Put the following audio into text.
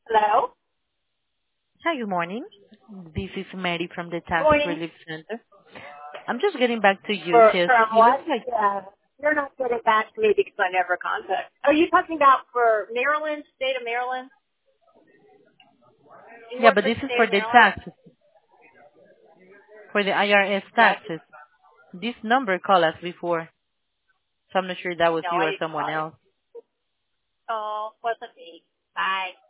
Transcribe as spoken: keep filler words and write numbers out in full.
Hello? Hi, good morning. This is Mary from the Good Tax morning. Relief Center. I'm just getting back to you For, because from it looks what? like, Uh, you're not getting back to me because I never contact. Are you talking about for Maryland, state of Maryland? Do you yeah, work but for this the is state for of the Maryland? taxes, for the I R S Yes. taxes. This number called us before, so I'm not sure that was No, you I or didn't someone call you. else. Oh, wasn't me. Bye.